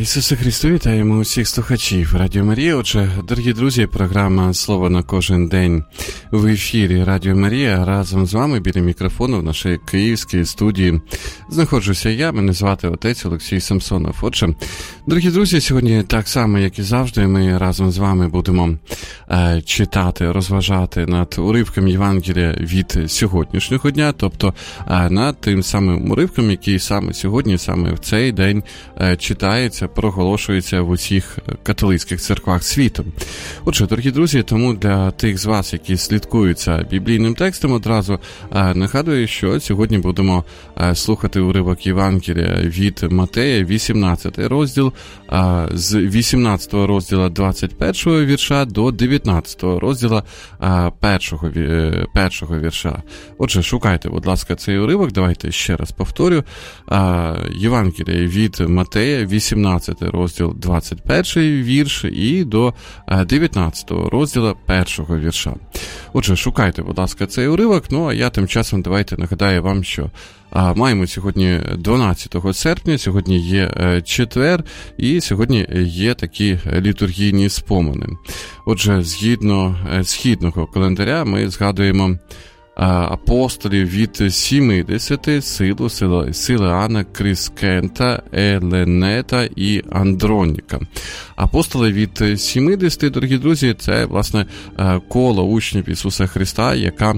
Ісусе Христу, вітаємо усіх слухачів Радіо Марія. Отже, дорогі друзі, програма «Слово на кожен день» в ефірі Радіо Марія. Разом з вами біля мікрофону в нашій київській студії знаходжуся я, мене звати отець Олексій Самсонов. Отже, дорогі друзі, сьогодні так само, як і завжди, ми разом з вами будемо читати, розважати над уривком Євангелія від сьогоднішнього дня, тобто над тим самим уривком, який саме сьогодні, саме в цей день читається, проголошується в усіх католицьких церквах світу. Отже, дорогі друзі, тому для тих з вас, які слідкують за біблійним текстом, одразу нагадую, що сьогодні будемо слухати уривок Євангелія від Матея, 18 розділ, з 18 розділа 21 вірша до 19 розділа першого вірша. Отже, шукайте, будь ласка, цей уривок. Давайте ще раз повторю. Євангелія від Матея, 18 розділ, 21 вірш і до 19 розділа першого вірша. Отже, шукайте, будь ласка, цей уривок. Ну, а я тим часом давайте нагадаю вам, що маємо сьогодні 12 серпня, сьогодні є четвер, і сьогодні є такі літургійні спомини. Отже, згідно східного календаря ми згадуємо апостолів від 70, Силеана, Крискента, Еленета і Андроніка. Апостоли від 70, дорогі друзі, це, власне, коло учнів Ісуса Христа,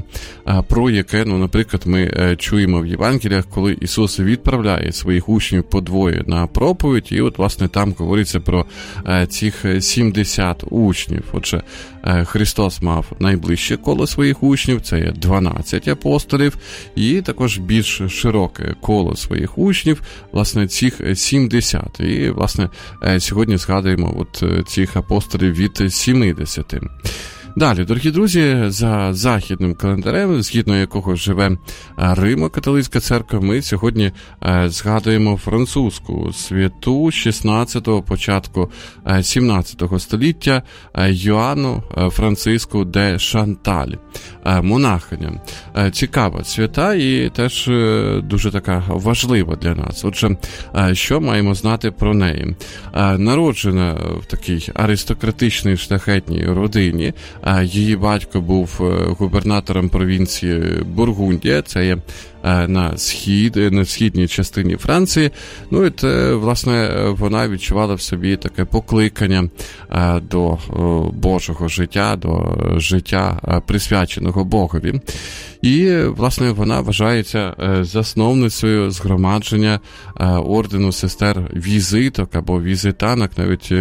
про яке, наприклад, ми чуємо в Євангеліях, коли Ісус відправляє своїх учнів по двоє на проповідь, і от, власне, там говориться про цих 70 учнів. Отже, Христос мав найближче коло своїх учнів, це є 12 апостолів, і також більш широке коло своїх учнів, власне, цих 70. І, власне, сьогодні згадуємо цих апостолів від 70. Далі, дорогі друзі, за західним календарем, згідно якого живе Римо-католицька церква, ми сьогодні згадуємо французьку святу 16-го, початку 17-го століття Йоанну Франциску де Шанталь, монахиня. Цікава свята і теж дуже така важлива для нас. Отже, що маємо знати про неї? Народжена в такій аристократичній шляхетній родині. Її батько був губернатором провінції Бургундія, це є на східній частині Франції. Ну і, власне, вона відчувала в собі таке покликання до Божого життя, до життя присвяченого Богові. І, власне, вона вважається засновницею згромадження ордену сестер візиток або візитанок, навіть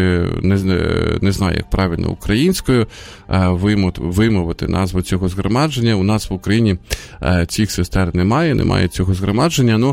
не знаю, як правильно українською вимовити назву цього згромадження. У нас в Україні цих сестер немає цього згромадження,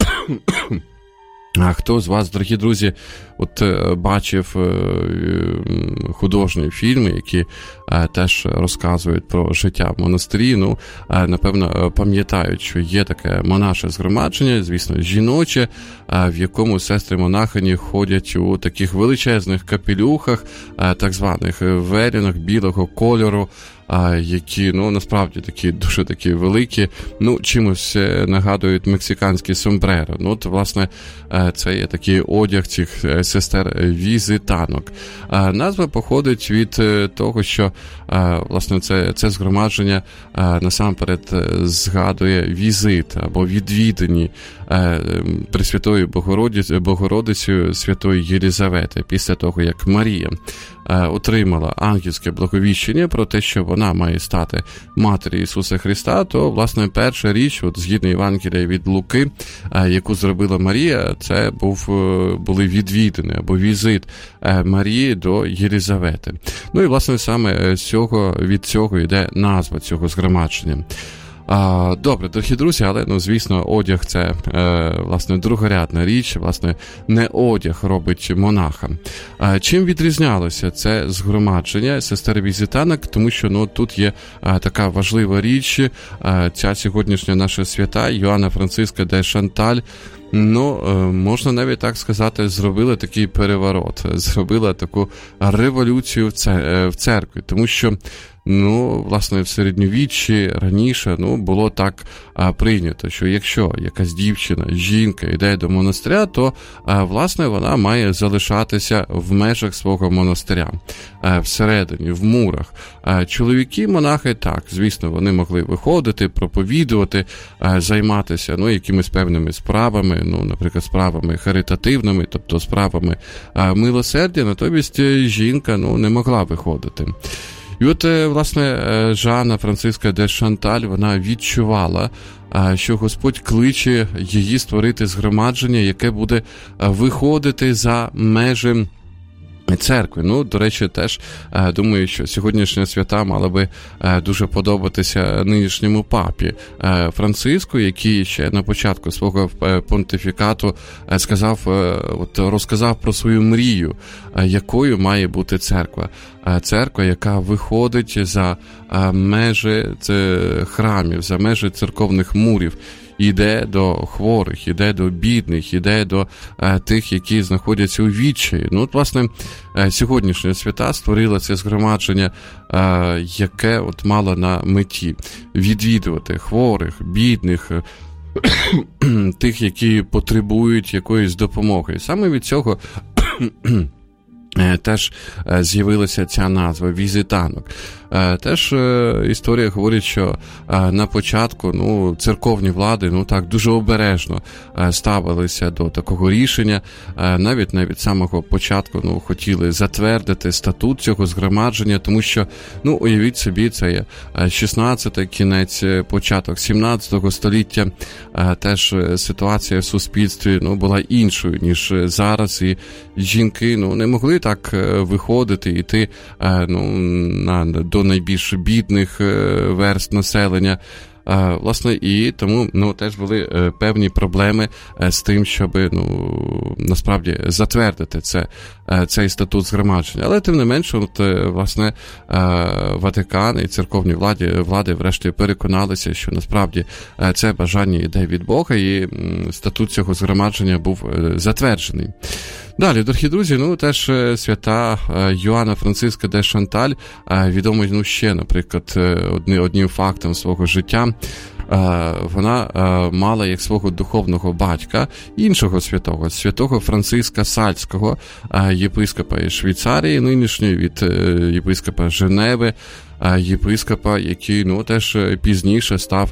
А хто з вас, дорогі друзі, бачив художні фільми, які теж розказують про життя в монастирі, напевно, пам'ятають, що є таке монаше згромадження, звісно, жіноче, в якому сестри-монахині ходять у таких величезних капелюхах, так званих велінах білого кольору, які, насправді дуже такі великі, чимось нагадують мексиканські сомбреро. Власне, це є такий одяг цих сестер-візитанок. Назва походить від того, що, власне, це згромадження насамперед згадує візит або відвідані Пресвятою Богородицею Святої Єлізавети після того, як Марія отримала ангельське благовіщення про те, що вона має стати матір'ю Ісуса Христа, то, власне, перша річ, згідно Євангелія від Луки, яку зробила Марія, це були відвідини або візит Марії до Єлізавети. І, власне, саме від цього йде назва цього згромадження. Добре, дорогі друзі, але, звісно, одяг – це, власне, другорядна річ, власне, не одяг робить монаха. Чим відрізнялося це згромадження сестер-візитанок? Тому що, тут є така важлива річ, ця сьогоднішня наша свята, Йоанна Франциска де Шанталь, можна навіть так сказати, зробила такий переворот, зробила таку революцію в церкві, тому що власне, в середньовіччі раніше, було так прийнято, що якщо якась дівчина, жінка йде до монастиря, то, власне, вона має залишатися в межах свого монастиря, всередині, в мурах. Чоловіки-монахи, так, звісно, вони могли виходити, проповідувати, займатися, якимись певними справами, наприклад, справами харитативними, тобто справами милосердя, натомість жінка, не могла виходити. І от, власне, Жанна Франциска де Шанталь, вона відчувала, що Господь кличе її створити згромадження, яке буде виходити за межі церкви. До речі, теж думаю, що сьогоднішня свята мала би дуже подобатися нинішньому папі Франциску, який ще на початку свого понтифікату розказав про свою мрію, якою має бути церква. Церква, яка виходить за межі храмів, за межі церковних мурів, іде до хворих, іде до бідних, іде до тих, які знаходяться у відчаї. Власне, сьогоднішня свята створила це згромадження, яке мало на меті відвідувати хворих, бідних, тих, які потребують якоїсь допомоги. Саме від цього теж з'явилася ця назва «візитанок». Теж історія говорить, що на початку церковні влади так дуже обережно ставилися до такого рішення. Навіть від самого початку хотіли затвердити статут цього згромадження, тому що, уявіть собі, це є 16-й, кінець, початок 17 століття. Теж ситуація в суспільстві була іншою, ніж зараз, і жінки не могли так виходити, йти до найбільш бідних верств населення. Власне, і тому теж були певні проблеми з тим, щоб насправді затвердити цей статут згромадження. Але тим не менше, власне, Ватикан і церковні влади врешті переконалися, що насправді це бажання йде від Бога, і статут цього згромадження був затверджений. Далі, дорогі друзі, теж свята Йоанна Франциска де Шанталь, відома ще, наприклад, одним фактом свого життя. Вона мала як свого духовного батька іншого святого Франциска Сальського, єпископа із Швейцарії нинішньої, від єпископа Женеви, єпископа, який теж пізніше став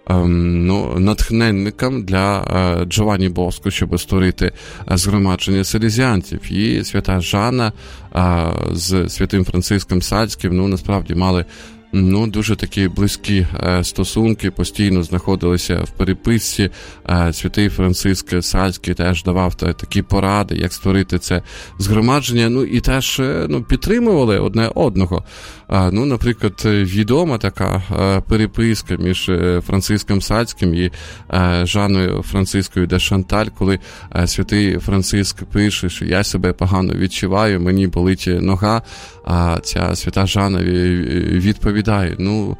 натхненником для Джованні Боско, щоб створити згромадження селезіанців. І свята Жанна з святим Франциском Сальським, насправді мали дуже такі близькі стосунки, постійно знаходилися в переписці. Святий Франциск Сальський теж давав такі поради, як створити це згромадження, і теж підтримували одне одного. Наприклад, відома така переписка між Франциском Сальським і Жанною Францискою де Шанталь, коли святий Франциск пише, що я себе погано відчуваю, мені болить нога, а ця свята Жанна відповідає,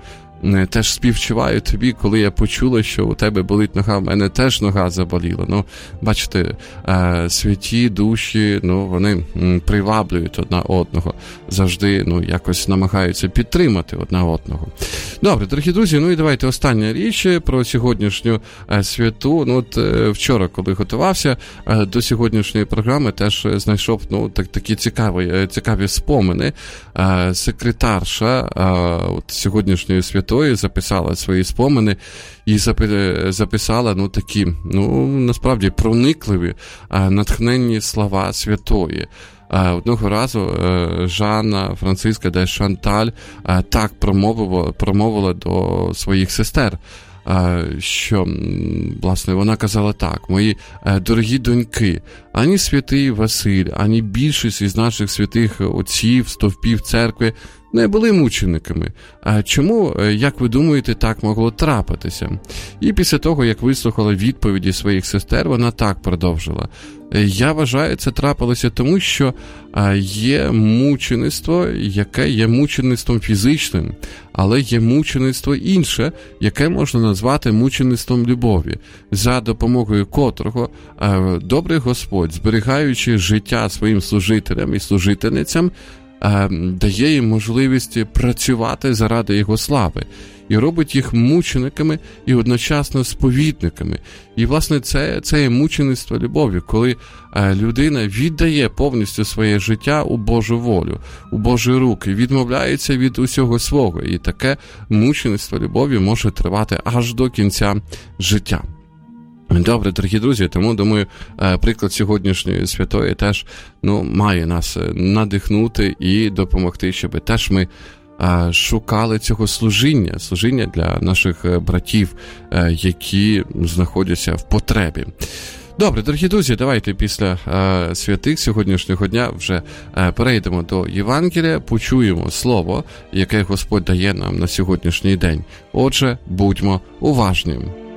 теж співчуваю тобі, коли я почула, що у тебе болить нога, в мене теж нога заболіла. Бачите, святі душі, вони приваблюють одна одного, завжди, якось намагаються підтримати одна одного. Добре, дорогі друзі, і давайте остання річ про сьогоднішню святу. Вчора, коли готувався до сьогоднішньої програми, теж знайшов, такі цікаві спомини. Секретарша сьогоднішньої святої записала свої спомини і записала такі, насправді проникливі, натхненні слова святої. Одного разу Жанна Франциска де Шанталь так промовила до своїх сестер, що, власне, вона казала так: мої дорогі доньки, ані святий Василь, ані більшість із наших святих отців, стовпів церкви не були мучениками. А чому, як ви думаєте, так могло трапитися? І після того, як вислухала відповіді своїх сестер, вона так продовжила: я вважаю, це трапилося тому, що є мучеництво, яке є мучеництвом фізичним, але є мучеництво інше, яке можна назвати мучеництвом любові, за допомогою котрого добрий Господь, зберігаючи життя своїм служителям і служительницям, дає їм можливість працювати заради Його слави. І робить їх мучениками і одночасно сповідниками. І, власне, це є мучеництво любові, коли людина віддає повністю своє життя у Божу волю, у Божі руки, відмовляється від усього свого. І таке мучеництво любові може тривати аж до кінця життя. Добре, дорогі друзі, тому, думаю, приклад сьогоднішньої святої теж має нас надихнути і допомогти, щоб теж ми шукали цього служіння для наших братів, які знаходяться в потребі. Добре, дорогі друзі, давайте після святих сьогоднішнього дня вже перейдемо до Євангелія, почуємо слово, яке Господь дає нам на сьогоднішній день. Отже, будьмо уважні.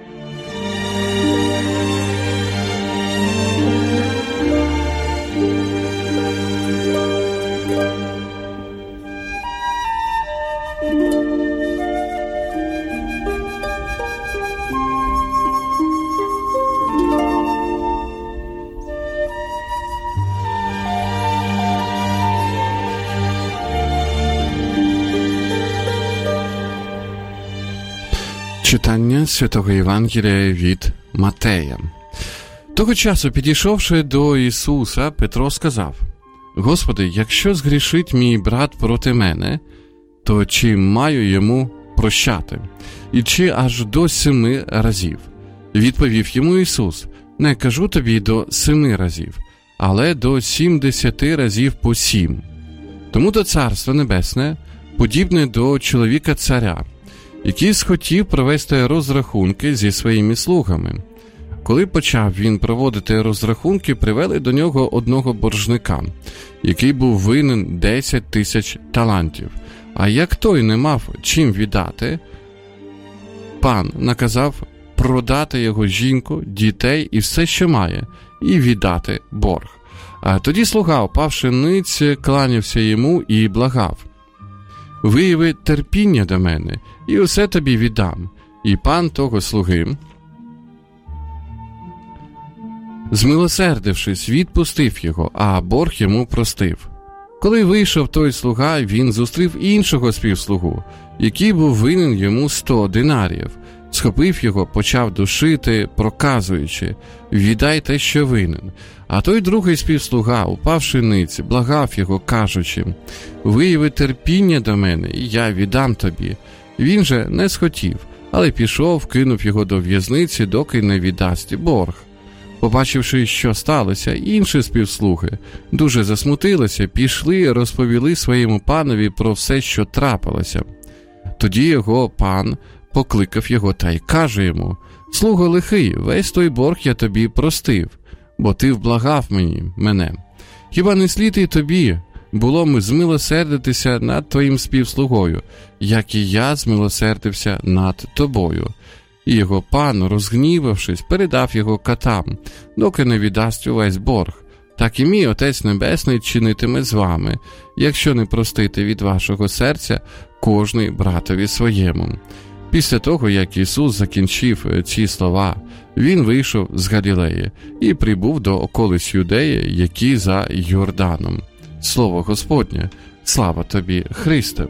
Читання Святого Євангелія від Матея. Того часу, підійшовши до Ісуса, Петро сказав: «Господи, якщо згрішить мій брат проти мене, то чи маю йому прощати? І чи аж до 7 разів?» Відповів йому Ісус: «Не кажу тобі до 7 разів, але до 70 разів по 7. Тому то Царство Небесне подібне до чоловіка-царя, який схотів провести розрахунки зі своїми слугами. Коли почав він проводити розрахунки, привели до нього одного боржника, який був винен 10 тисяч талантів. А як той не мав чим віддати, пан наказав продати його жінку, дітей і все, що має, і віддати борг. А тоді слуга, упавши ниць, кланявся йому і благав: «Вияви терпіння до мене, і усе тобі віддам». І пан того слуги, змилосердившись, відпустив його, а борг йому простив. Коли вийшов той слуга, він зустрів іншого співслугу, який був винен йому 100 динаріїв. Схопив його, почав душити, проказуючи: «Віддай те, що винен». А той другий співслуга, упавши ниць, благав його, кажучи: «Вияви терпіння до мене, і я віддам тобі». Він же не схотів, але пішов, кинув його до в'язниці, доки не віддасть борг. Побачивши, що сталося, інші співслуги дуже засмутилися, пішли, розповіли своєму панові про все, що трапилося. Тоді його пан покликав його та й каже йому: «Слуго лихий, весь той борг я тобі простив, бо ти вблагав мене. Хіба не слід і тобі було змилосердитися над твоїм співслугою, як і я змилосердився над тобою?» І його пан, розгнівавшись, передав його катам, доки не віддасть увесь борг. Так і мій Отець Небесний чинитиме з вами, якщо не простите від вашого серця кожний братові своєму. Після того, як Ісус закінчив ці слова, Він вийшов з Галілеї і прибув до околиць Юдеї, які за Йорданом. Слово Господнє, слава тобі, Христе!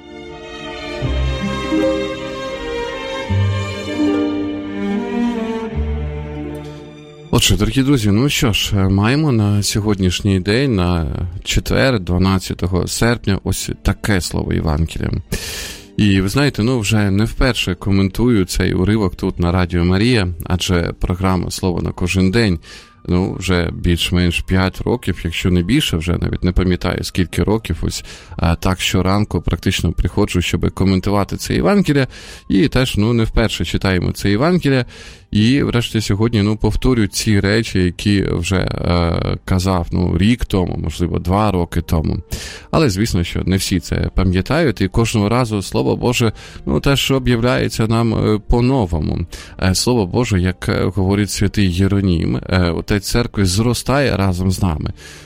Отже, дорогі друзі, ну що ж, маємо на сьогоднішній день, на четвер, 12 серпня, ось таке слово Євангелія. І ви знаєте, вже не вперше коментую цей уривок тут на Радіо Марія, адже програма «Слово на кожен день» вже більш-менш 5 років, якщо не більше, вже навіть не пам'ятаю скільки років, ось так щоранку практично приходжу, щоб коментувати це Євангелія, і теж, не вперше читаємо це Євангелія, і врешті сьогодні, повторю ці речі, які вже казав, рік тому, можливо, 2 роки тому. Але, звісно, що не всі це пам'ятають, і кожного разу Слово Боже, теж об'являється нам по-новому. Слово Боже, як говорить святий Єронім, Отець Церкви, зростає разом з нами.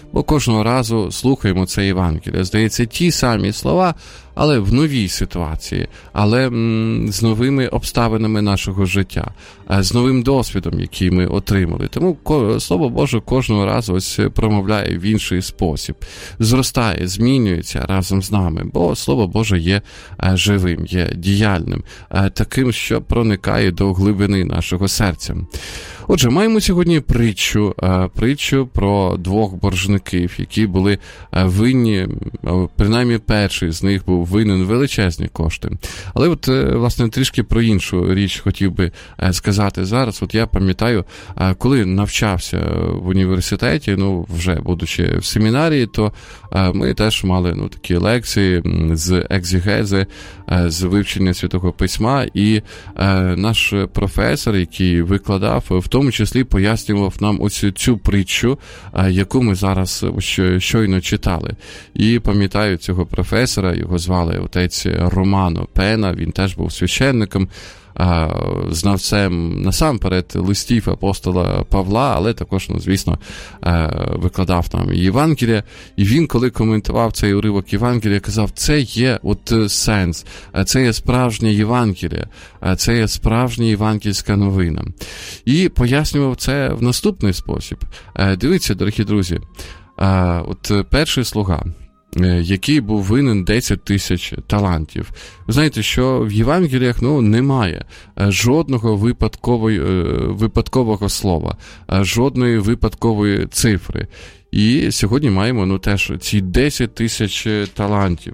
бо кожного разу слухаємо це Євангеліє. Здається, ті самі слова, але в новій ситуації, але з новими обставинами нашого життя, з новим досвідом, який ми отримали. Тому Слово Боже кожного разу ось промовляє в інший спосіб, зростає, змінюється разом з нами, бо Слово Боже є живим, є діяльним, таким, що проникає до глибини нашого серця. Отже, маємо сьогодні притчу про двох боржників, які були винні, принаймні перший з них був винен величезні кошти. Але от, власне, трішки про іншу річ хотів би сказати зараз. От я пам'ятаю, коли навчався в університеті, вже будучи в семінарії, то ми теж мали такі лекції з екзегези, з вивчення Святого Письма, і наш професор, який викладав, в тому числі пояснював нам ось цю притчу, яку ми зараз щойно читали. І пам'ятаю цього професора, його звали отець Романо Пена, він теж був священником, знавцем насамперед листів апостола Павла, але також, звісно, викладав нам Євангелія. І він, коли коментував цей уривок Євангелія, казав, це є сенс, це є справжнє Євангеліє, це є справжня євангельська новина. І пояснював це в наступний спосіб. Дивіться, дорогі друзі, перший слуга, який був винен 10 тисяч талантів. Ви знаєте, що в Євангеліях немає жодного випадкового слова, жодної випадкової цифри. І сьогодні маємо теж ці 10 тисяч талантів.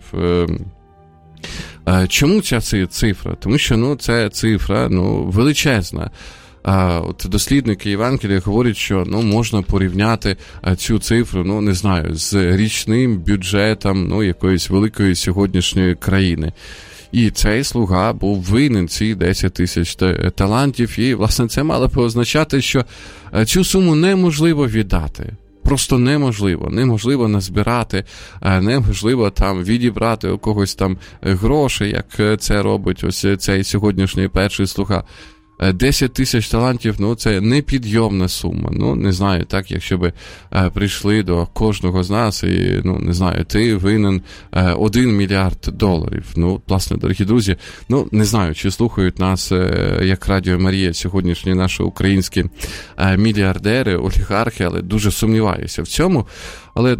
Чому ця цифра? Тому що це цифра величезна. Дослідники Євангелія говорять, що можна порівняти цю цифру, не знаю, з річним бюджетом якоїсь великої сьогоднішньої країни. І цей слуга був винен ці 10 тисяч талантів, і, власне, це мало б означати, що цю суму неможливо віддати. Просто неможливо назбирати, неможливо там відібрати у когось там гроші, як це робить ось цей сьогоднішній перший слуга. 10 тисяч талантів, це непідйомна сума. Не знаю, так, якщо би прийшли до кожного з нас і, не знаю, ти винен $1 мільярд. Власне, дорогі друзі, не знаю, чи слухають нас, як Радіо Марія, сьогоднішні наші українські мільярдери, олігархи, але дуже сумніваюся в цьому. Але,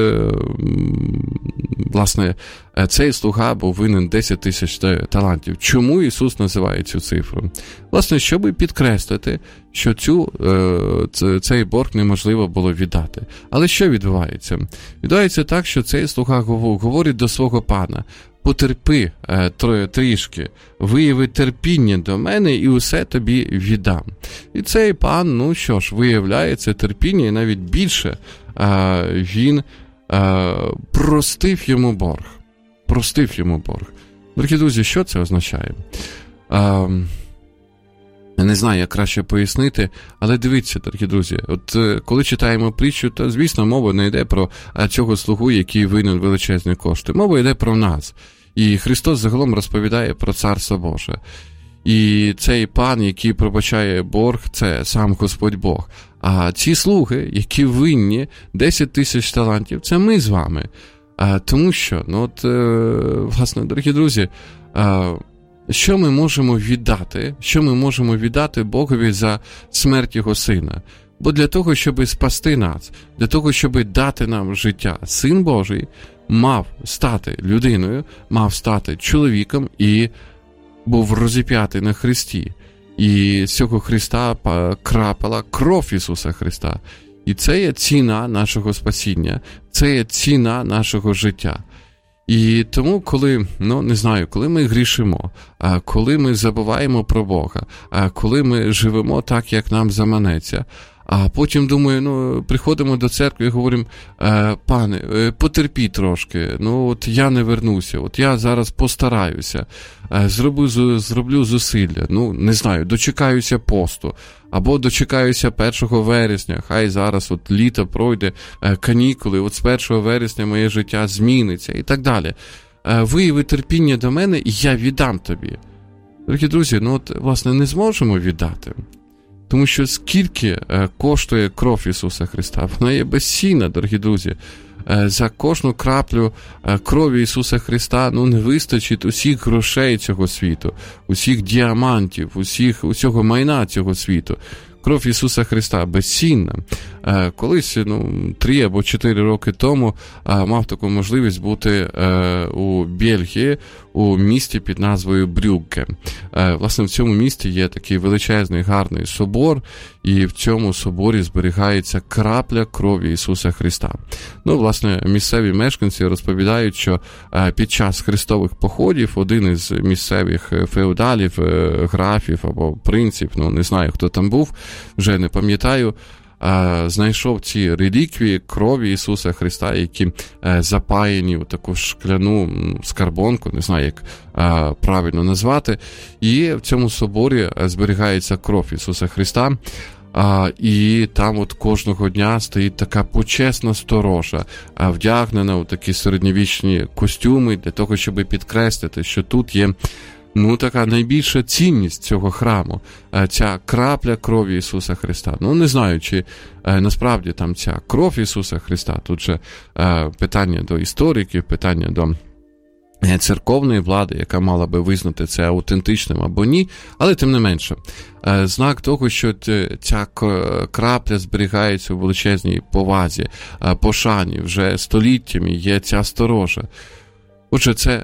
власне, цей слуга був винен 10 тисяч талантів. Чому Ісус називає цю цифру? Власне, щоб підкреслити, що цей борг неможливо було віддати. Але що відбувається? Відбувається так, що цей слуга говорить до свого пана: потерпи трішки, вияви терпіння до мене і усе тобі віддам. І цей пан, виявляє це терпіння, і навіть більше він простив йому борг. Дорогі друзі, що це означає? Не знаю, як краще пояснити, але дивіться, дорогі друзі, коли читаємо притчу, то, звісно, мова не йде про цього слугу, який винен величезні кошти. Мова йде про нас. І Христос загалом розповідає про Царство Боже. І цей пан, який пробачає борг, це сам Господь Бог. А ці слуги, які винні 10 тисяч талантів, це ми з вами. Тому що, власне, дорогі друзі, що ми можемо віддати? Що ми можемо віддати Богові за смерть Його Сина? Бо для того, щоб спасти нас, для того, щоб дати нам життя, Син Божий мав стати людиною, мав стати чоловіком і був розіп'ятий на хресті. І з цього Христа крапала кров Ісуса Христа. І це є ціна нашого спасіння, це є ціна нашого життя. І тому, коли, коли ми грішимо, коли ми забуваємо про Бога, коли ми живемо так, як нам заманеться, а потім, думаю, приходимо до церкви і говоримо: пане, потерпі трошки, я не вернуся, я зараз постараюся, зроблю зусилля, не знаю, дочекаюся посту, або дочекаюся 1 вересня, хай зараз літо пройде, канікули, з 1 вересня моє життя зміниться і так далі. Вияви терпіння до мене, і я віддам тобі. Дорогі друзі, власне, не зможемо віддати. Тому що скільки коштує кров Ісуса Христа? Вона є безцінна, дорогі друзі. За кожну краплю крові Ісуса Христа не вистачить усіх грошей цього світу, усіх діамантів, усього майна цього світу. Кров Ісуса Христа безцінна. Колись, 3 або 4 роки тому мав таку можливість бути у Бельгії, у місті під назвою Брюгге. Власне, в цьому місті є такий величезний, гарний собор, і в цьому соборі зберігається крапля крові Ісуса Христа. Власне, місцеві мешканці розповідають, що під час хрестових походів один із місцевих феодалів, графів або принців, не знаю, хто там був, вже не пам'ятаю, знайшов ці реліквії крові Ісуса Христа, які запаяні у таку шкляну скарбонку, не знаю, як правильно назвати, і в цьому соборі зберігається кров Ісуса Христа, і там кожного дня стоїть така почесна сторожа, вдягнена у такі середньовічні костюми для того, щоб підкреслити, що тут є така найбільша цінність цього храму, ця крапля крові Ісуса Христа. Не знаю, чи насправді там ця кров Ісуса Христа, тут же питання до істориків, питання до церковної влади, яка мала би визнати це аутентичним або ні, але тим не менше, знак того, що ця крапля зберігається у величезній повазі, пошані, вже століттями є ця сторожа. Отже, це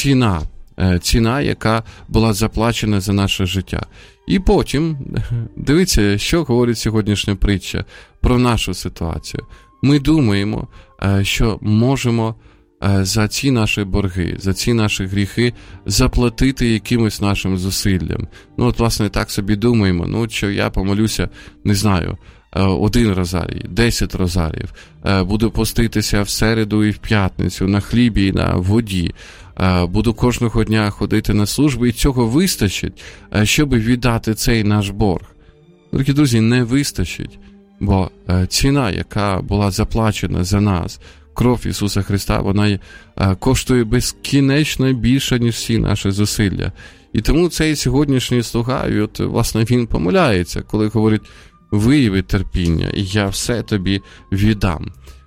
ціна, яка була заплачена за наше життя. І потім, дивіться, що говорить сьогоднішня притча про нашу ситуацію. Ми думаємо, що можемо за ці наші борги, за ці наші гріхи заплатити якимось нашим зусиллям. Власне, так собі думаємо, що я помолюся, не знаю, 1 розарій, 10 розаріїв, буду поститися в середу і в п'ятницю, на хлібі і на воді, буду кожного дня ходити на службу, і цього вистачить, щоб віддати цей наш борг. Дорогі друзі, не вистачить, бо ціна, яка була заплачена за нас, кров Ісуса Христа, вона коштує безкінечно більше, ніж всі наші зусилля. І тому цей сьогоднішній слуга, власне, він помиляється, коли говорить: вияви терпіння, і я все тобі віддам.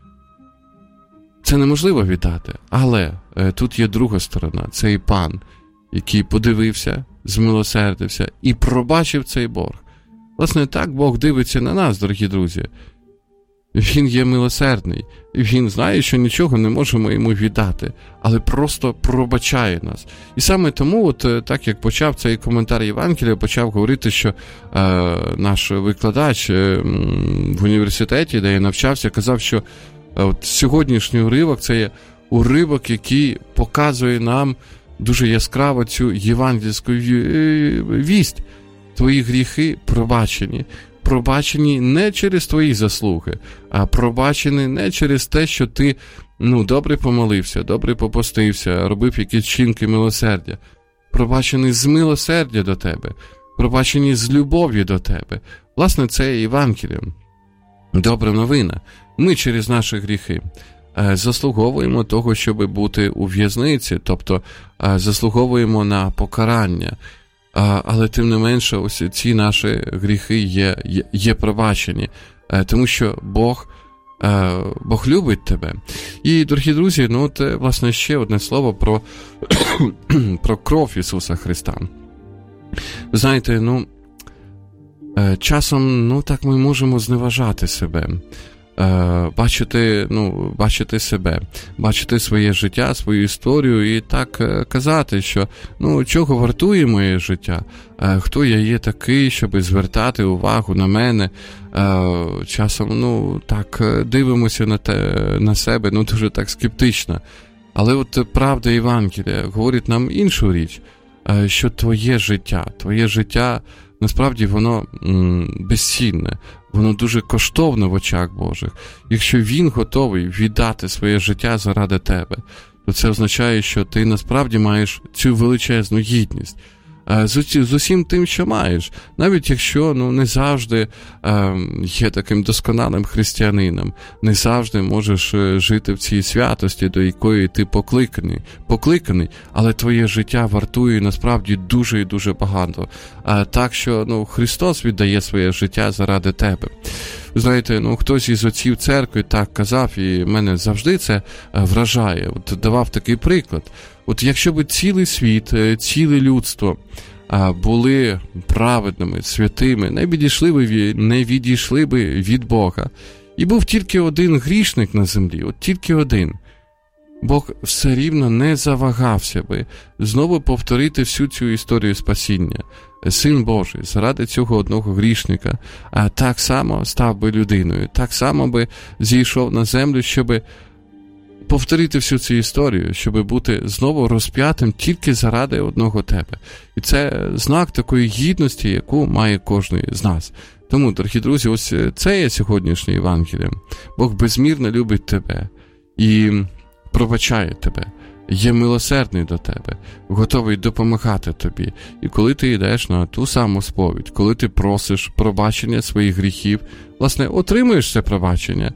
Це неможливо віддати, але тут є друга сторона, цей пан, який подивився, змилосердився і пробачив цей борг. Власне, так Бог дивиться на нас, дорогі друзі. Він є милосердний, він знає, що нічого не можемо йому віддати, але просто пробачає нас. І саме тому, так як почав цей коментар Євангелія, почав говорити, що наш викладач в університеті, де я навчався, казав, що сьогоднішній уривок – це є уривок, який показує нам дуже яскраво цю євангельську вість. Твої гріхи пробачені. Пробачені не через твої заслуги, а пробачені не через те, що ти добре помолився, добре попостився, робив якісь чинки милосердя. Пробачені з милосердя до тебе, пробачені з любов'ю до тебе. Власне, це Євангеліє. Добра новина. Ми через наші гріхи заслуговуємо того, щоб бути у в'язниці, тобто заслуговуємо на покарання. Але тим не менше, ось ці наші гріхи є пробачені, тому що Бог любить тебе. І, дорогі друзі, власне, ще одне слово про кров Ісуса Христа. Ви знаєте, часом, так ми можемо зневажати себе, бачити себе, бачити своє життя, свою історію і так казати, що чого вартує моє життя, хто я є такий, щоб звертати увагу на мене. Часом, так дивимося на себе, дуже так скептично. Але правда Євангелія говорить нам іншу річ, що твоє життя, насправді воно безцінне, воно дуже коштовне в очах Божих. Якщо Він готовий віддати своє життя заради тебе, то це означає, що ти насправді маєш цю величезну гідність. з усім тим, що маєш. Навіть якщо не завжди є таким досконалим християнином, не завжди можеш жити в цій святості, до якої ти покликаний, але твоє життя вартує насправді дуже і дуже багато. Так що Христос віддає своє життя заради тебе. Знаєте, хтось із отців церкви так казав, і мене завжди це вражає. От давав такий приклад. От якщо б цілий світ, ціле людство були праведними, святими, не відійшли би від Бога, і був тільки один грішник на землі, от тільки один, Бог все рівно не завагався би знову повторити всю цю історію спасіння. Син Божий заради цього одного грішника так само став би людиною, так само би зійшов на землю, щоб повторити всю цю історію, щоб бути знову розп'ятим тільки заради одного тебе. І це знак такої гідності, яку має кожен з нас. Тому, дорогі друзі, ось це є сьогоднішнє Євангеліє. Бог безмірно любить тебе і пробачає тебе, є милосердний до тебе, готовий допомагати тобі. І коли ти йдеш на ту саму сповідь, коли ти просиш пробачення своїх гріхів, власне, отримуєш це пробачення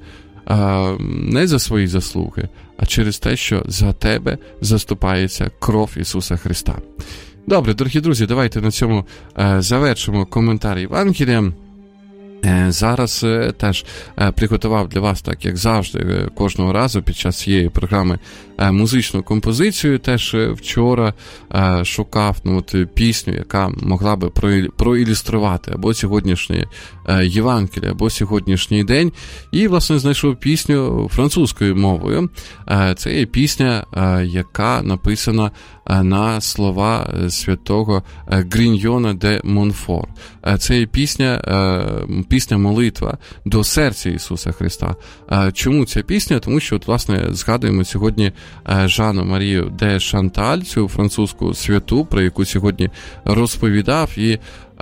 не за свої заслуги, а через те, що за тебе заступається кров Ісуса Христа. Добре, дорогі друзі, давайте на цьому завершимо коментар Євангелія. Зараз теж приготував для вас, так як завжди, кожного разу під час цієї програми музичну композицію. Теж вчора шукав пісню, яка могла би проілюструвати або сьогоднішнє Євангеліє, або сьогоднішній день. І, власне, знайшов пісню французькою мовою. Це є пісня, яка написана на слова святого Гріньйона де Монфор. Це є пісня-молитва до серця Ісуса Христа. Чому ця пісня? Тому що, власне, згадуємо сьогодні Жанну Марію де Шанталь, цю французьку святу, про яку сьогодні розповідав, і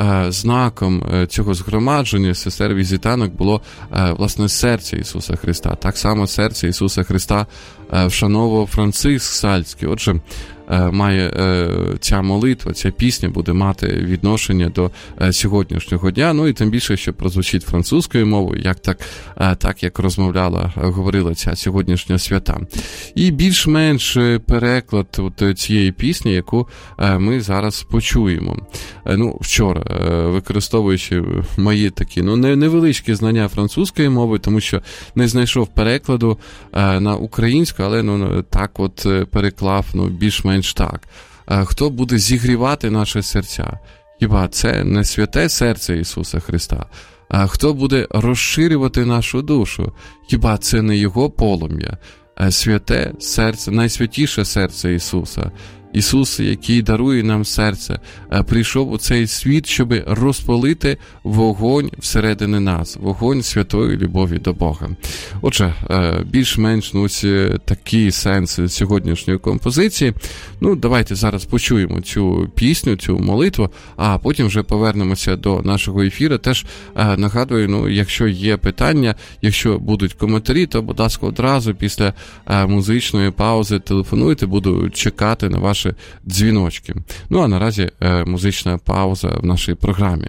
знаком цього згромадження сестер-візитанок було, власне, серце Ісуса Христа. Так само серце Ісуса Христа вшановував Франциск Сальський. Отже, має ця молитва, ця пісня буде мати відношення до сьогоднішнього дня, і тим більше, що прозвучить французькою мовою, так як говорила ця сьогоднішня свята. І більш-менш переклад цієї пісні, яку ми зараз почуємо. Вчора, використовуючи мої такі, невеличкі знання французької мови, тому що не знайшов перекладу на українську, але так переклав, більш-менш так. Хто буде зігрівати наші серця? Хіба це не святе серце Ісуса Христа? Хто буде розширювати нашу душу? Хіба це не Його полум'я? Святе серце, найсвятіше серце Ісуса. Ісус, який дарує нам серце, прийшов у цей світ, щоб розпалити вогонь всередині нас, вогонь святої любові до Бога. Отже, більш-менш такий сенс сьогоднішньої композиції. Давайте зараз почуємо цю пісню, цю молитву, а потім вже повернемося до нашого ефіру. Теж нагадую, якщо є питання, якщо будуть коментарі, то, будь ласка, одразу після музичної паузи телефонуйте, буду чекати на ваші дзвіночки. А наразі музична пауза в нашій програмі.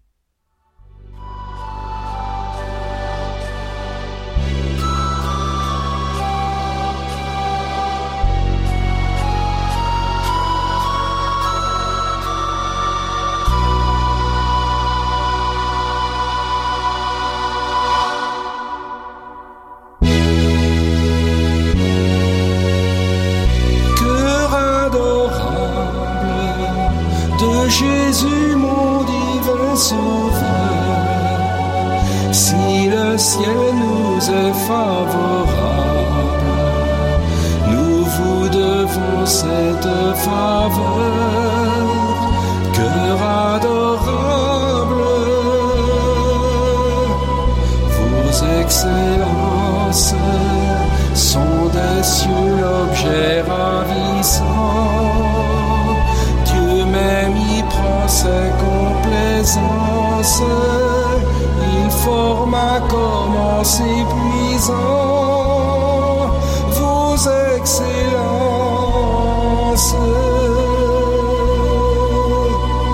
Jésus, mon divin sauveur, si le ciel nous est favorable, nous vous devons cette faveur. Cœur adorable, vos excellences sont des cieux l'objet ravissant. Même y prend ses complaisances, il forma commence épuisant vos excellences.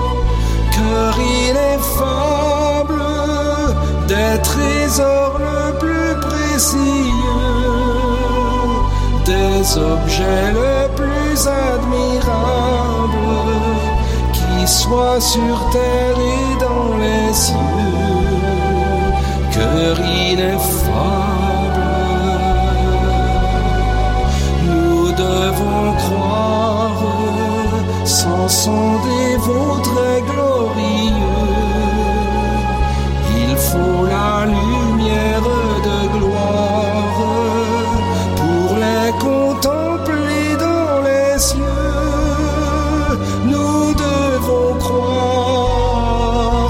objets le plus admirable qui soit sur terre et dans les cieux, cœur ineffable. Nous devons croire, sans sonder vos traits glorieux, il faut la lumière de gloire pour les contempler dans les cieux. Nous devons croire.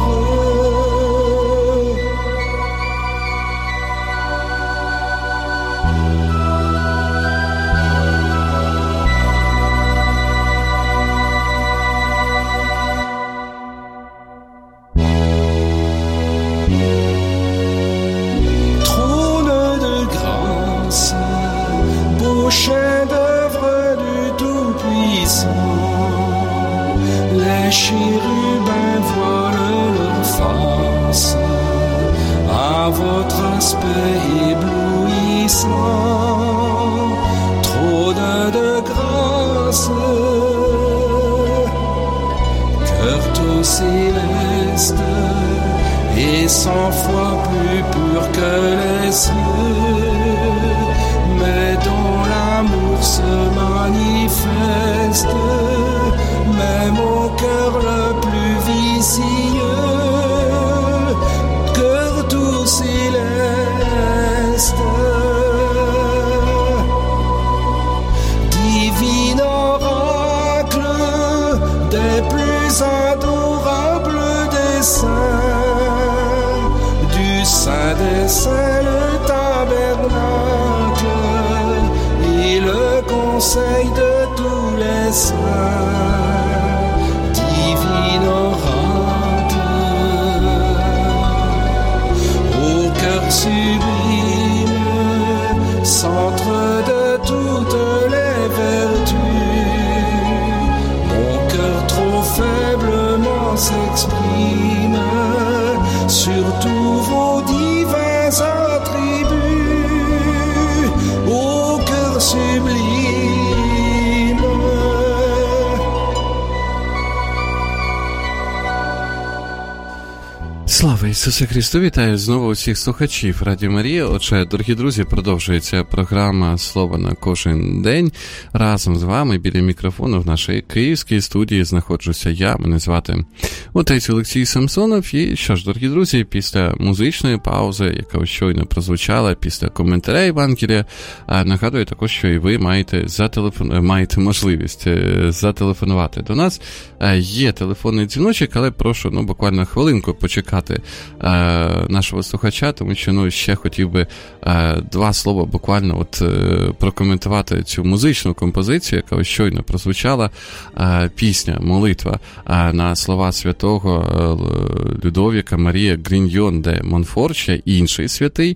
Chef-d'œuvre du Tout-Puissant, les chérubins voilent leur face à votre aspect éblouissant. Trône de grâce, cœur tout céleste et 100 fois plus pur que les cieux, mais dont l'amour se manifeste, même au cœur le plus vicieux, cœur tout céleste. Divin oracle des plus adorables des saints, du Saint des Saints le tabernacle, le conseil de tous les saints, divin oracle, au cœur sublime, centre de toutes les vertus, mon cœur trop faiblement s'exprime sur tous vos divins attributs, au cœur sublime. Слава Ісусу Христу! Вітаю знову усіх слухачів Радіо Марія. Отже, дорогі друзі, продовжується програма «Слово на кожен день». Разом з вами біля мікрофону в нашій київській студії знаходжуся я, мене звати отець Олексій Самсонов. І що ж, дорогі друзі, після музичної паузи, яка щойно прозвучала, після коментаря Євангелія, нагадую також, що і ви маєте можливість зателефонувати до нас. Є телефонний дзвіночок, але прошу, буквально хвилинку почекати нашого слухача, тому що ще хотів би два слова буквально прокоментувати цю музичну композицію, яка щойно прозвучала, пісня «Молитва» на слова святого Людовіка Марія Гріньйон де Монфор, ще інший святий,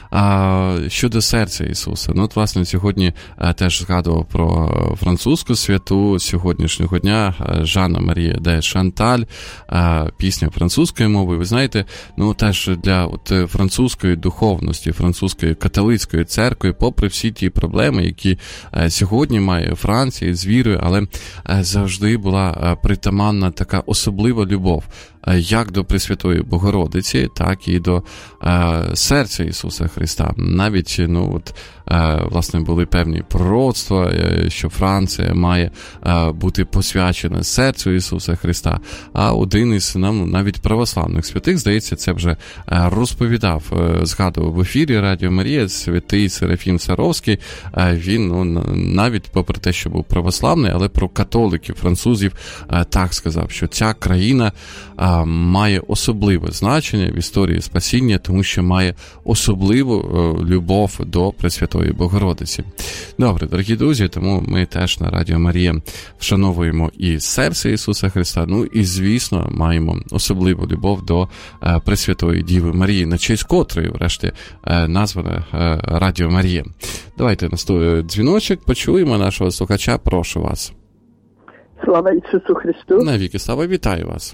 щодо серця Ісуса. Власне, сьогодні теж згадував про французьку святу сьогоднішнього дня, Жанна Марія де Шанталь, пісня французькою мовою. Ви знаєте, теж для французької духовності, французької католицької церкви, попри всі ті проблеми, які сьогодні має Франція з вірою, але завжди була притаманна така особлива любов, як до Пресвятої Богородиці, так і до серця Ісуса Христа. Навіть, власне, були певні пророцтва, що Франція має бути посвячена серцю Ісуса Христа. А один із навіть православних святих, здається, це вже розповідав, згадував в ефірі Радіо Марія, святий Серафім Саровський. Він, навіть попри те, що був православний, але про католиків, французів так сказав, що ця країна має особливе значення в історії спасіння, тому що має особливу любов до Пресвятої Богородиці. Добре, дорогі друзі, тому ми теж на Радіо Марія вшановуємо і серце Ісуса Христа, і, звісно, маємо особливу любов до Пресвятої Діви Марії, на честь котрої, врешті, названа Радіо Марія. Давайте на дзвіночок почуємо нашого слухача, прошу вас. Слава Ісусу Христу! Навіки слава, вітаю вас!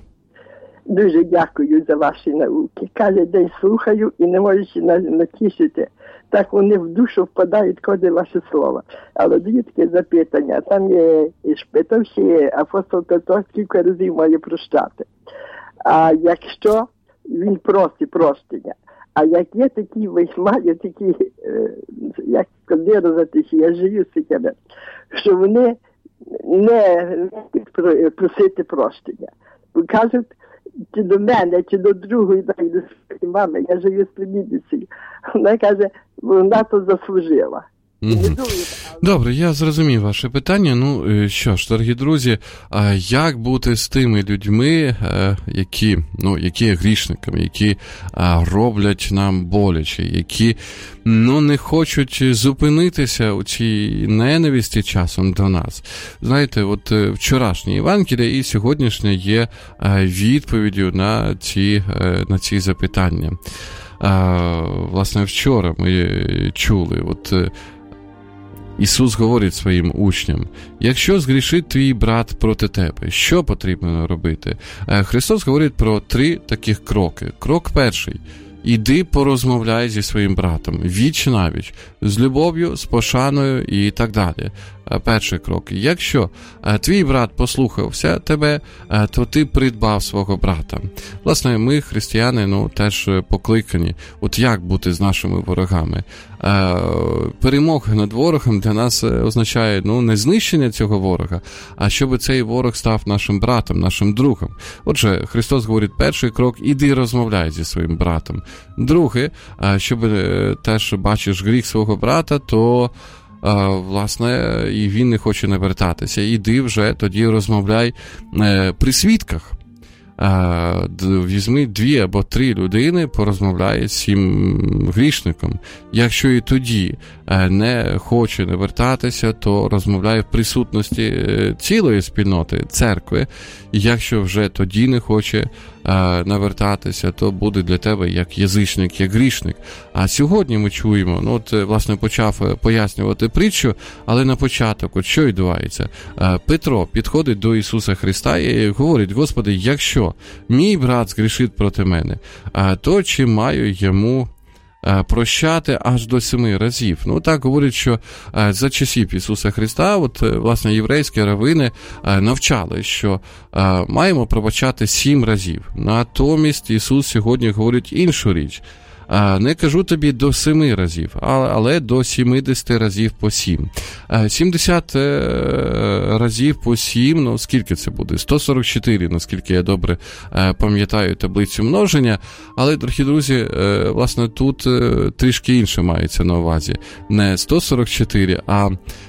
Дуже дякую за ваші науки. Кожен день слухаю і не можу натішити так вони в душу впадають кожне ваше слово. Але даю таке запитання. Там є і шпитав, що апостол Петро кілька разів має прощати. А якщо він просить прощення, а як є такі, має такі, як виразити, що я живу з такими, що вони не просити прощення. Бо кажуть, чи до мене, чи до другої, до своєї мами, я живу з племінницею. Вона каже, вона то заслужила. Добре, я зрозумів ваше питання. Ну, що ж, дорогі друзі, як бути з тими людьми, які є грішниками, які роблять нам боляче, які, не хочуть зупинитися у цій ненависті часом до нас. Знаєте, от вчорашнє Євангеліє і сьогоднішнє є відповіддю на ці запитання. Власне, вчора ми чули, Ісус говорить своїм учням: якщо згрішить твій брат проти тебе, що потрібно робити? Христос говорить про 3 таких кроки. Крок перший. Іди порозмовляй зі своїм братом, віч навіч, з любов'ю, з пошаною і так далі. Перший крок. Якщо твій брат послухався тебе, то ти придбав свого брата. Власне, ми, християни, теж покликані. От як бути з нашими ворогами? Перемога над ворогом для нас означає, не знищення цього ворога, а щоб цей ворог став нашим братом, нашим другом. Отже, Христос говорить, перший крок – іди розмовляй зі своїм братом. Друге, щоб теж бачиш гріх свого брата, то власне, і він не хоче навертатися. Іди вже тоді розмовляй при свідках. Візьми 2 або 3 людини, порозмовляй з цим грішником. Якщо і тоді не хоче навертатися, то розмовляй в присутності цілої спільноти, церкви. Якщо вже тоді не хоче навертатися, то буде для тебе як язичник, як грішник. А сьогодні ми чуємо, власне, почав пояснювати притчу, але на початок, що відбувається? Петро підходить до Ісуса Христа і говорить: Господи, якщо мій брат згрішить проти мене, то чи маю йому прощати аж до 7 разів. Так говорять, що за часів Ісуса Христа, власне, єврейські равини навчали, що маємо пробачати 7 разів. Натомість Ісус сьогодні говорить іншу річ. Не кажу тобі до 7 разів, але до 70 разів по 7. 70 разів по 7, скільки це буде? 144, наскільки я добре пам'ятаю таблицю множення. Але, дорогі друзі, власне, тут трішки інше мається на увазі. Не 144, а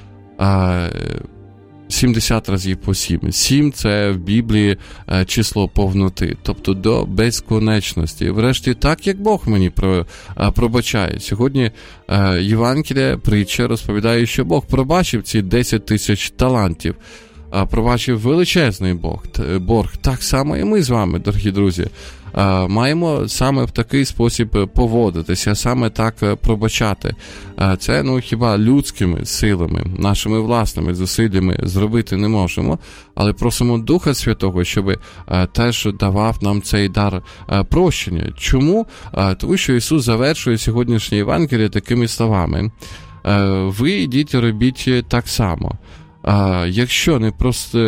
70 разів по 7. 7 – це в Біблії число повноти, тобто до безконечності. Врешті, так як Бог мені пробачає. Сьогодні Євангелія, притча розповідає, що Бог пробачив ці 10 тисяч талантів, пробачив величезний борг. Так само і ми з вами, дорогі друзі, маємо саме в такий спосіб поводитися, саме так пробачати. Це, хіба людськими силами, нашими власними зусиллями зробити не можемо, але просимо Духа Святого, щоб теж давав нам цей дар прощення. Чому? Тому що Ісус завершує сьогоднішнє Євангеліє такими словами: ви йдіть і робіть так само. Якщо не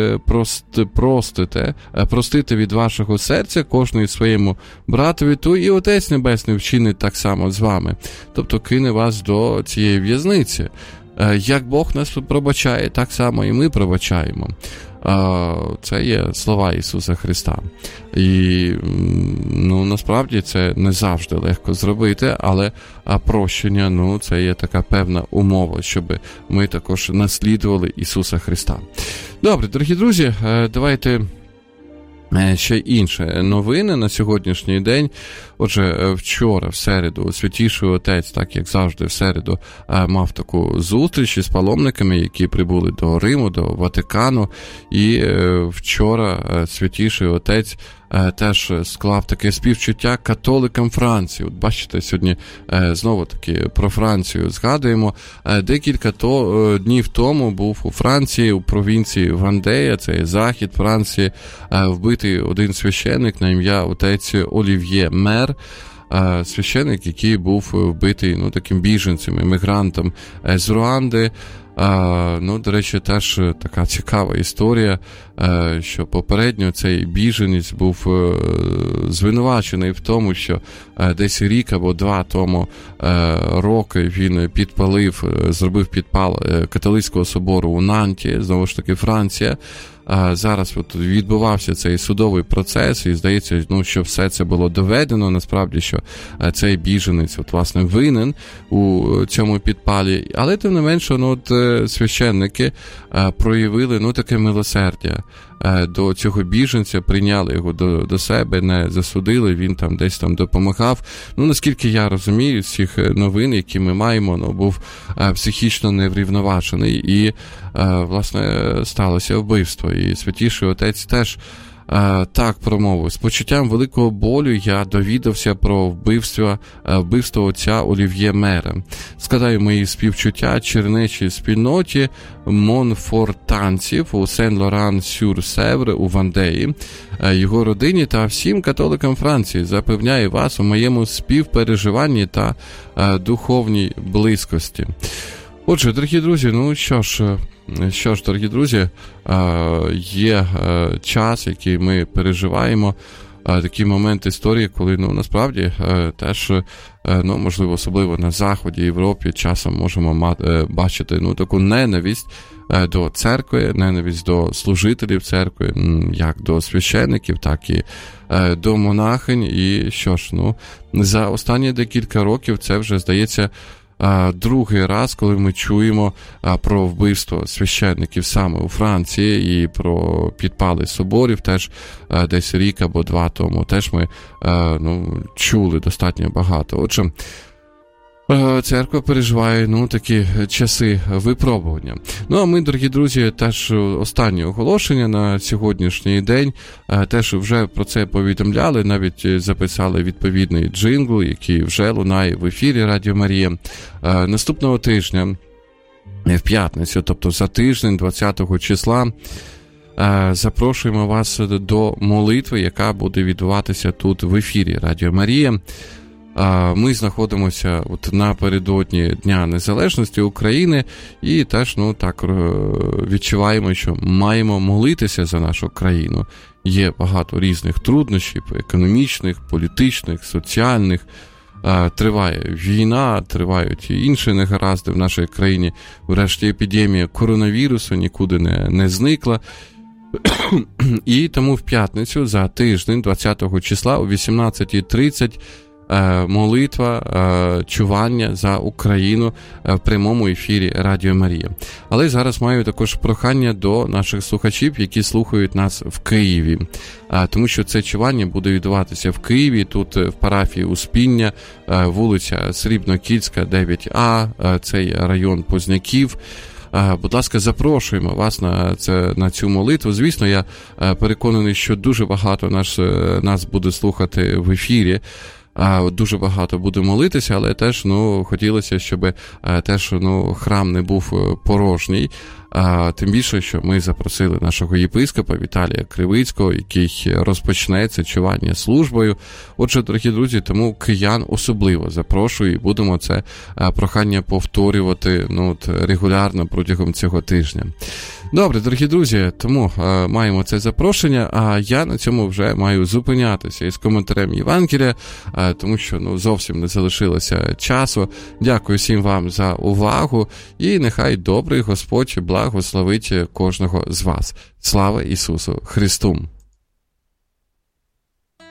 простите від вашого серця кожний своєму братові, то і Отець Небесний вчинить так само з вами. Тобто кине вас до цієї в'язниці. Як Бог нас пробачає, так само і ми пробачаємо. Це є слова Ісуса Христа. І, насправді, це не завжди легко зробити, але прощення, це є така певна умова, щоб ми також наслідували Ісуса Христа. Добре, дорогі друзі, давайте ще інші новини на сьогоднішній день. Отже, вчора, в середу, Святіший Отець, так як завжди в середу, мав таку зустріч із паломниками, які прибули до Риму, до Ватикану. І вчора Святіший Отець теж склав таке співчуття католикам Франції. От бачите, сьогодні знову-таки про Францію згадуємо. Декілька днів тому був у Франції, у провінції Вандея, це захід Франції, вбитий один священник на ім'я отець Олів'є Мер. священик, який був вбитий таким біженцем, емігрантом з Руанди. До речі, теж така цікава історія, що попередньо цей біженець був звинувачений в тому, що десь рік або два тому роки він зробив підпал католицького собору у Нанті, знову ж таки Франція. Зараз відбувався цей судовий процес, і здається, що все це було доведено, насправді, що цей біженець, власне, винен у цьому підпалі. Але, тим не менше, священники проявили, таке милосердя до цього біженця, прийняли його до себе, не засудили, він там десь допомагав. Наскільки я розумію, з цих новин, які ми маємо, був психічно неврівноважений, і, власне, сталося вбивство. І Святіший Отець теж так промовив: з почуттям великого болю я довідався про вбивство отця Олів'є Мера. Складаю мої співчуття чернечій спільноті монфортанців у Сен-Лоран-сюр-Севр у Вандеї, його родині та всім католикам Франції. Запевняю вас у моєму співпереживанні та духовній близькості. Отже, дорогі друзі, дорогі друзі, є час, який ми переживаємо, такі моменти історії, коли, насправді, теж, можливо, особливо на Заході, Європі, часом можемо бачити, таку ненависть до церкви, ненависть до служителів церкви, як до священиків, так і до монахинь. І за останні декілька років це вже, здається, другий раз, коли ми чуємо про вбивство священників саме у Франції і про підпали соборів, теж десь рік або два тому, теж ми чули достатньо багато. Отже, церква переживає такі часи випробування. А ми, дорогі друзі, теж останнє оголошення на сьогоднішній день, теж вже про це повідомляли, навіть записали відповідний джингл, який вже лунає в ефірі Радіо Марія. Наступного тижня, в п'ятницю, тобто за тиждень, 20 числа, запрошуємо вас до молитви, яка буде відбуватися тут в ефірі Радіо Марія. Ми знаходимося напередодні Дня Незалежності України і теж так відчуваємо, що маємо молитися за нашу країну. Є багато різних труднощів, економічних, політичних, соціальних. Триває війна, тривають і інші негаразди в нашій країні. Врешті епідемія коронавірусу нікуди не зникла. І тому в п'ятницю за тиждень, 20 числа о 18:30 молитва, чування за Україну в прямому ефірі Радіо Марія. Але зараз маю також прохання до наших слухачів, які слухають нас в Києві. Тому що це чування буде відбуватися в Києві, тут в парафії Успіння, вулиця Срібнокільська, 9А, цей район Позняків. Будь ласка, запрошуємо вас на цю молитву. Звісно, я переконаний, що дуже багато нас буде слухати в ефірі. Дуже багато буде молитися, але теж хотілося, щоб теж храм не був порожній. Тим більше, що ми запросили нашого єпископа Віталія Кривицького, який розпочне це чування службою. Отже, дорогі друзі, тому киян особливо запрошую і будемо це прохання повторювати регулярно протягом цього тижня. Добре, дорогі друзі, тому маємо це запрошення, а я на цьому вже маю зупинятися із коментарем Євангелія, тому що зовсім не залишилося часу. Дякую всім вам за увагу і нехай добрий Господь благословить кожного з вас. Слава Ісусу Христу!